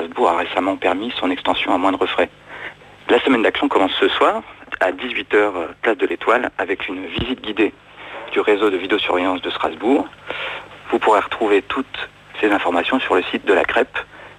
Strasbourg a récemment permis son extension à moindre frais. La semaine d'action commence ce soir à 18h, place de l'Étoile, avec une visite guidée du réseau de vidéosurveillance de Strasbourg. Vous pourrez retrouver toutes ces informations sur le site de la CREP,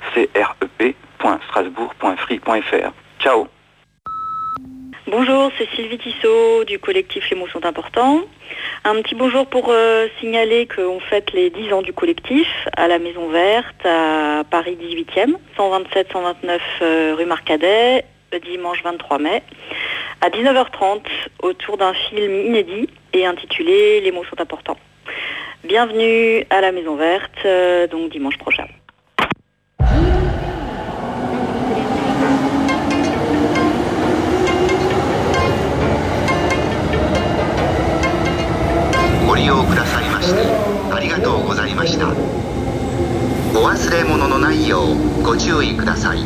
crep.strasbourg.free.fr. Ciao. Bonjour, c'est Sylvie Tissot du collectif Les mots sont importants. Un petit bonjour pour signaler qu'on fête les 10 ans du collectif à la Maison Verte à Paris 18e, 127-129 rue Marcadet, le dimanche 23 mai, à 19h30 autour d'un film inédit et intitulé Les mots sont importants. Bienvenue à la Maison Verte, donc dimanche prochain. ご利用くださいましてありがとうございました。お忘れ物のないようご注意ください。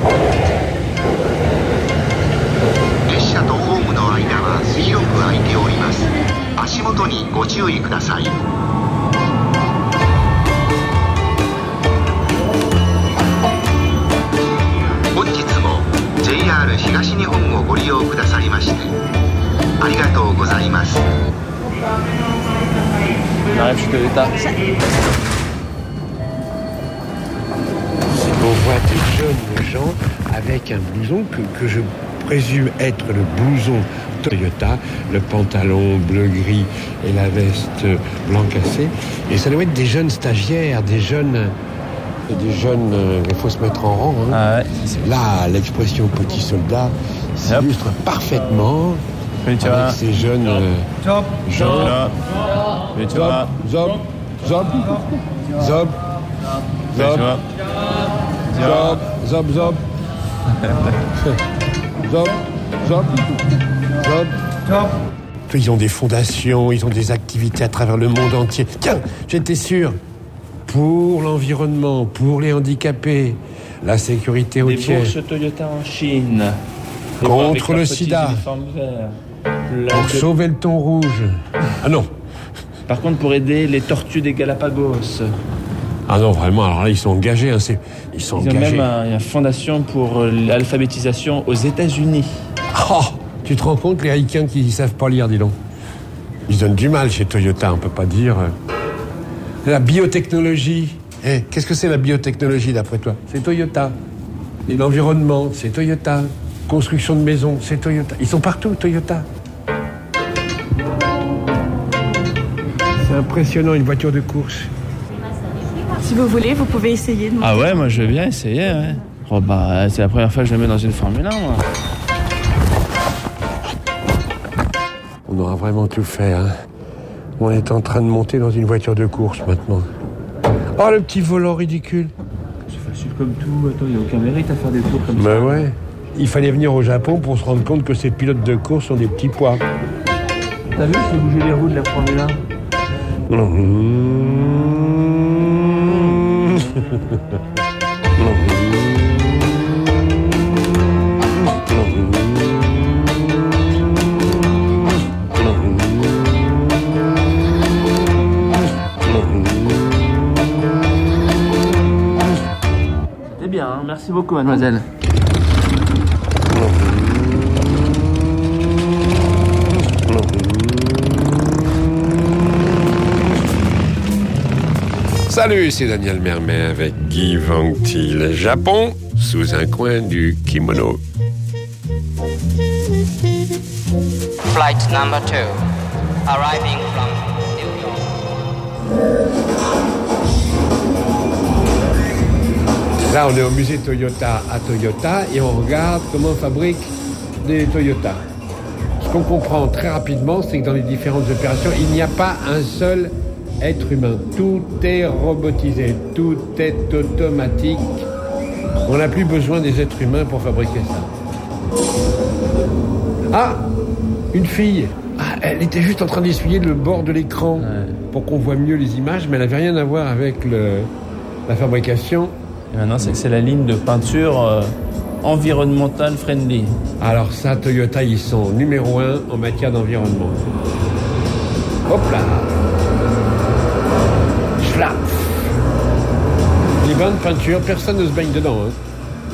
列車とホームの間は広く空いております。足元にご注意ください。本日も JR 東日本をご利用くださいましてありがとうございます。 On arrive chez Toyota. On voit des jeunes gens avec un blouson que je présume être le blouson Toyota, le pantalon bleu-gris et la veste blanc cassé. Et ça doit être des jeunes stagiaires, des jeunes, il faut se mettre en rang. Hein. Ah ouais. Là, l'expression petit soldat s'illustre parfaitement avec ces jeunes gens. Zob, zob, zob, zob, zob, zob, zob, zob, zob, zob, zob. Ils ont des fondations, ils ont des activités à travers le monde entier. Tiens, j'étais sûr, pour l'environnement, pour les handicapés, la sécurité routière. Des bourses Toyota en Chine. Contre le sida. Pour sauver le thon rouge. Ah non. Par contre, pour aider les tortues des Galapagos. Ah non, vraiment, alors là, ils sont engagés. Hein, ils sont engagés. Ils ont même une fondation pour l'alphabétisation aux États-Unis. Oh, tu te rends compte, les Haïtiens qui ne savent pas lire, dis donc. Ils donnent du mal chez Toyota, on ne peut pas dire. La biotechnologie. Qu'est-ce que c'est la biotechnologie, d'après toi? C'est Toyota. Et l'environnement, c'est Toyota. Construction de maisons, c'est Toyota. Ils sont partout, Toyota. C'est impressionnant, une voiture de course. Si vous voulez, vous pouvez essayer. Ah ouais, moi je veux bien essayer, ouais. Oh bah, c'est la première fois que je le mets dans une Formule 1, moi. On aura vraiment tout fait, hein. On est en train de monter dans une voiture de course, maintenant. Oh, le petit volant ridicule. C'est facile comme tout, attends, il n'y a aucun mérite à faire des tours comme ça. Ben ouais. Il fallait venir au Japon pour se rendre compte que ces pilotes de course sont des petits pois. T'as vu, c'est bouger les roues de la Formule 1 C'était bien, hein. Merci beaucoup, mademoiselle. Salut, c'est Daniel Mermet avec Guy Vangti, le Japon, sous un coin du kimono. Flight number 2, arriving from New York. Là, on est au musée Toyota à Toyota et on regarde comment on fabrique des Toyota. Ce qu'on comprend très rapidement, c'est que dans les différentes opérations, il n'y a pas un seul être humain. Tout est robotisé, tout est automatique. On n'a plus besoin des êtres humains pour fabriquer ça. Ah, une fille. Ah, elle était juste en train d'essuyer le bord de l'écran pour qu'on voit mieux les images, mais elle n'avait rien à voir avec la fabrication. Et maintenant, c'est la ligne de peinture environnemental friendly. Alors ça, Toyota, ils sont numéro 1 en matière d'environnement. Hop là. Schlaf. Les bain de peinture, personne ne se baigne dedans. Hein.